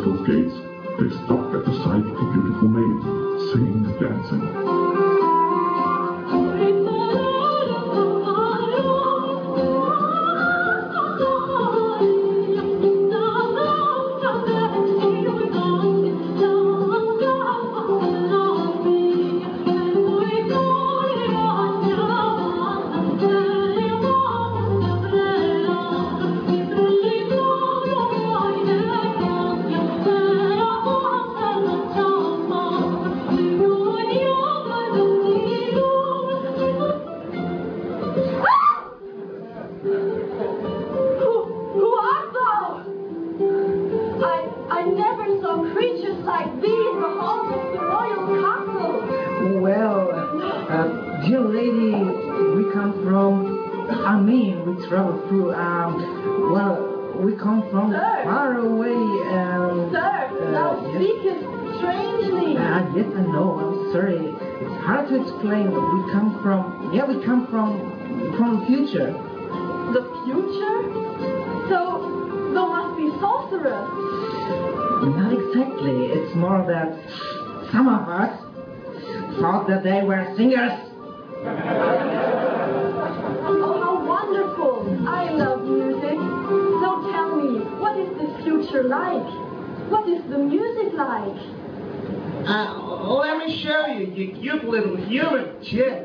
those gates, they stopped at the sight of a beautiful maid, singing and dancing. Dear lady, we come from Armenia. We travel through, we come from far away. Sir, now speak it strangely. Yes, I know. I'm sorry. It's hard to explain. We come from the future. The future? So, there must be sorcerers. Not exactly. It's more that some of us thought that they were singers. Oh, how wonderful! I love music. So tell me, what is the future like? What is the music like? Let me show you, you cute little human chick.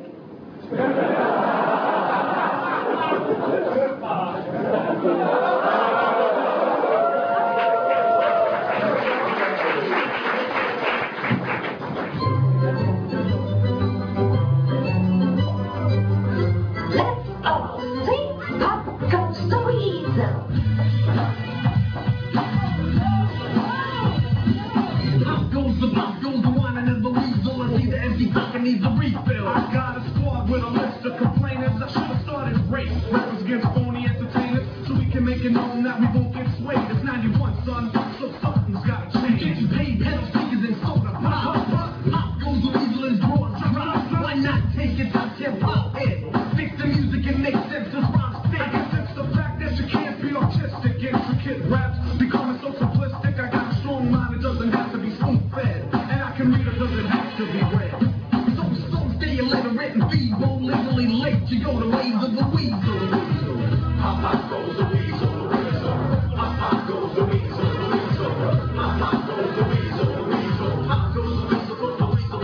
Needs a refill. I got a squad with a list of complainers. I should have started race. Rappers against phony entertainers, so we can make it known that we won't get swayed. It's 91, son, so something's gotta change. Get you paid, pedal speakers and soda pop. Pop goes the weasel and draw drop. Why not take it to hip hop head? Fix the music and make sense as rhymes fit. I guess it's the fact that you can't be artistic. Intricate raps becoming so simplistic. I got a strong mind, it doesn't have to be spoon fed. And I can read, it doesn't have to be read. Illiterate and feeble, legally late to go the ways of the weasel. Pop goes the weasel, the weasel. Pop goes the weasel, the weasel. Pop goes the weasel, the weasel. Pop goes the weasel, the weasel.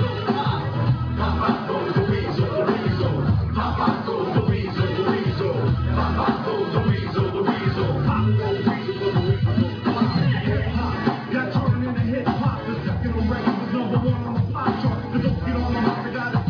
Pop goes the weasel, the weasel. Pop goes the weasel, the weasel. Pop goes the weasel, the weasel. Pop goes the weasel, the weasel. Got turned into hip hop. The second on record was #1 on the pop chart. The don't get on the rock, I got it.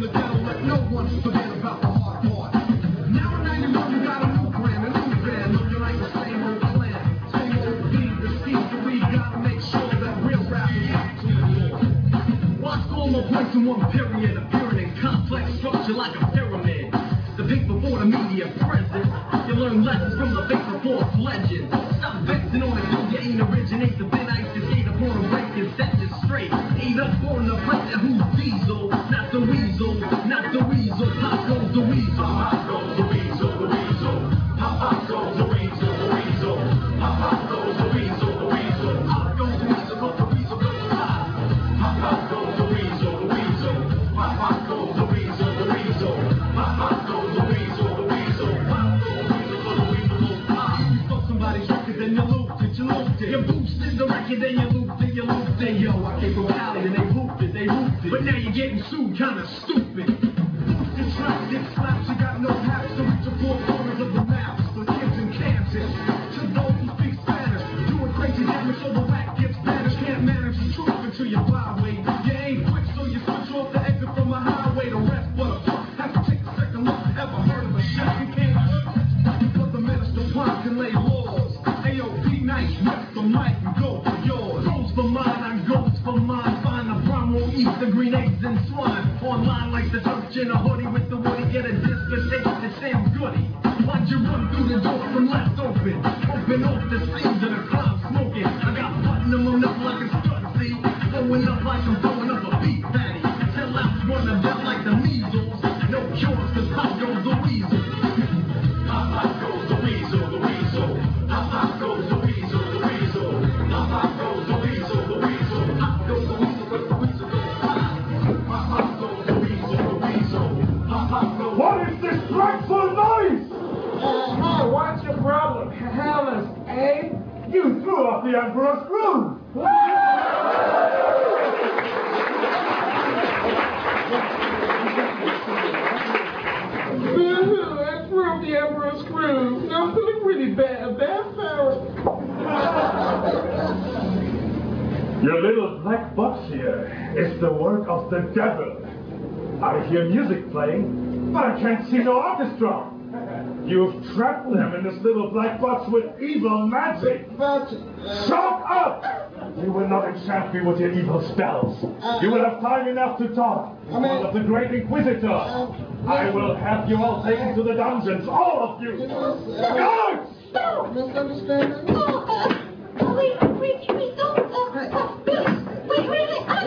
No one forget about the hard part. Now in 91 you got a new brand, a new band. No, you ain't the same old plan. Same old beat, the scheme gotta make sure that real rappers have to more. Watch all my points in one period, appearing in complex structure like a pyramid. The big before the media present. You learn lessons from the big before legends. Stop vexing on it, you ain't originate the thin ice to skate upon a break and set you straight. Ain't up on the plate that who's diesel, not the weasel. Not the weasel, pop goes the weasel. Pop goes the weasel, the weasel. Pop goes the weasel, the weasel. Pop goes the weasel, the weasel. Pop goes the weasel, the weasel goes pop. Pop goes the weasel, the weasel. Pop goes the weasel, the weasel. Pop goes the weasel, the weasel. Pop goes the weasel, the weasel goes pop. You fuck somebody's record, then you looped it, you looped it. You boosted the record, then you looped it, you looped it. Yo, I came from Alley and they hooped it, they hooped it. But now you're getting sued, kinda stupid. It's trapped, it's slaps, you got no hats to reach the four corners of the map. For kids in Kansas, to those who speak Spanish, doing crazy damage so the whack gets banished. Can't manage the truth until you flyway. You ain't quick, so you switch off the exit from a highway. The rest but a fuck, have to take a second look. Ever heard of a shot you can't but the minister Juan can lay laws. Ayo, be nice, rip the mic and go for yours. Goes for mine, I goes for mine. Find the Brahmo, eat the green eggs and swine. Online like the church in a hoodie with the woody. Get a disc that takes the Sam Goody. Watch you run through the door from left open. Open off the seams of the crowd smoking. I got platinum up like a strut, see? Blowing up like I'm blowing up a beef patty. Till I'm running down like the measles. No cures, cause pop goes the weasel. Pop goes the weasel, the weasel. Pop goes the weasel, the weasel. Pop goes the weasel. the Emperor's Groove! That's from the Emperor's Groove. I'm feeling really bad parrot. Your little black box here is the work of the devil. I hear music playing, but I can't see no orchestra. You've trapped them in this little black box with evil magic. But... Shut up! You will not enchant me with your evil spells. You will have time enough to talk. One of the great Inquisitor. I will have you all taken to the dungeons, all of you. Guards! Misunderstanding? Wait, don't. Wait, really? No.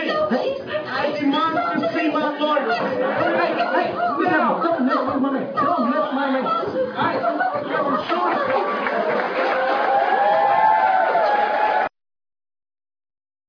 I demand to see my lawyer. Hey, no.